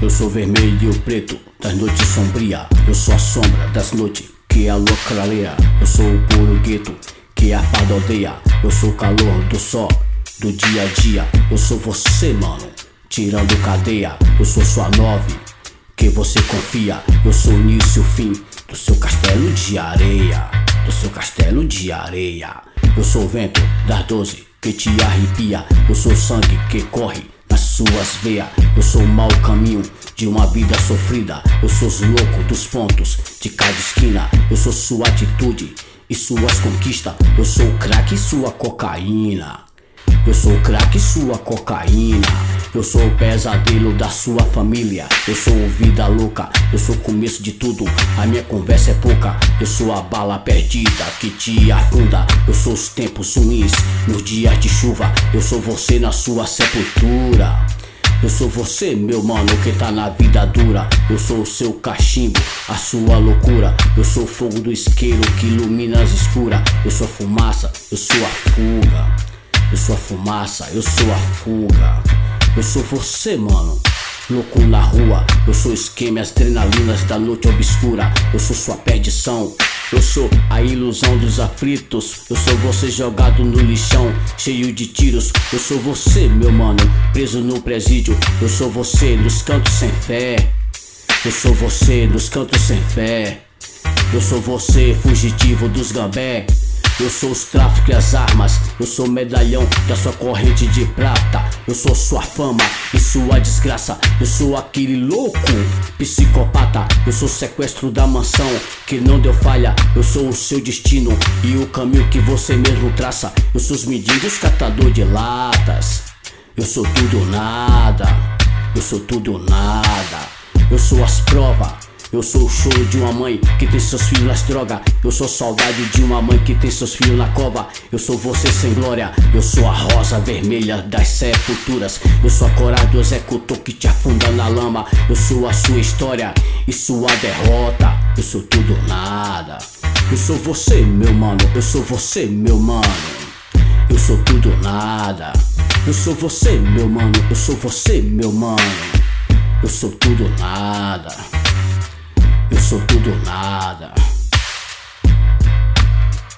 Eu sou vermelho e o preto das noites sombria. Eu sou a sombra das noites que a lua clareia. Eu sou o puro gueto que a fada odeia. Eu sou o calor do sol do dia a dia. Eu sou você, mano, tirando cadeia. Eu sou sua nove que você confia. Eu sou o início e o fim do seu castelo de areia. Do seu castelo de areia. Eu sou o vento das 12 que te arrepia. Eu sou o sangue que corre nas suas veias. Eu sou o mau caminho de uma vida sofrida. Eu sou os loucos dos pontos de cada esquina. Eu sou sua atitude e suas conquistas. Eu sou o crack e sua cocaína. Eu sou o crack e sua cocaína. Eu sou o pesadelo da sua família. Eu sou o vida louca, eu sou o começo de tudo. A minha conversa é pouca. Eu sou a bala perdida que te afunda. Eu sou os tempos ruins nos dias de chuva. Eu sou você na sua sepultura. Eu sou você, meu mano, que tá na vida dura. Eu sou o seu cachimbo, a sua loucura. Eu sou o fogo do isqueiro que ilumina as escuras. Eu sou a fumaça, eu sou a fuga. Eu sou a fumaça, eu sou a fuga. Eu sou você, mano, louco na rua. Eu sou o esquema e as adrenalinas da noite obscura. Eu sou sua perdição. Eu sou a ilusão dos aflitos. Eu sou você jogado no lixão, cheio de tiros. Eu sou você, meu mano, preso no presídio. Eu sou você nos cantos sem fé. Eu sou você nos cantos sem fé. Eu sou você, fugitivo dos gambé. Eu sou os tráficos e as armas. Eu sou o medalhão da sua corrente de prata. Eu sou sua fama e sua desgraça. Eu sou aquele louco psicopata. Eu sou o sequestro da mansão que não deu falha. Eu sou o seu destino e o caminho que você mesmo traça. Eu sou os mendigos catador de latas. Eu sou tudo nada. Eu sou tudo nada. Eu sou as provas. Eu sou o choro de uma mãe que tem seus filhos nas drogas. Eu sou saudade de uma mãe que tem seus filhos na cova. Eu sou você sem glória. Eu sou a rosa vermelha das sepulturas. Eu sou a coragem do executor que te afunda na lama. Eu sou a sua história e sua derrota. Eu sou tudo nada. Eu sou você, meu mano. Eu sou você, meu mano. Eu sou tudo nada. Eu sou você, meu mano. Eu sou você, meu mano. Eu sou tudo nada. Eu sou tudo nada.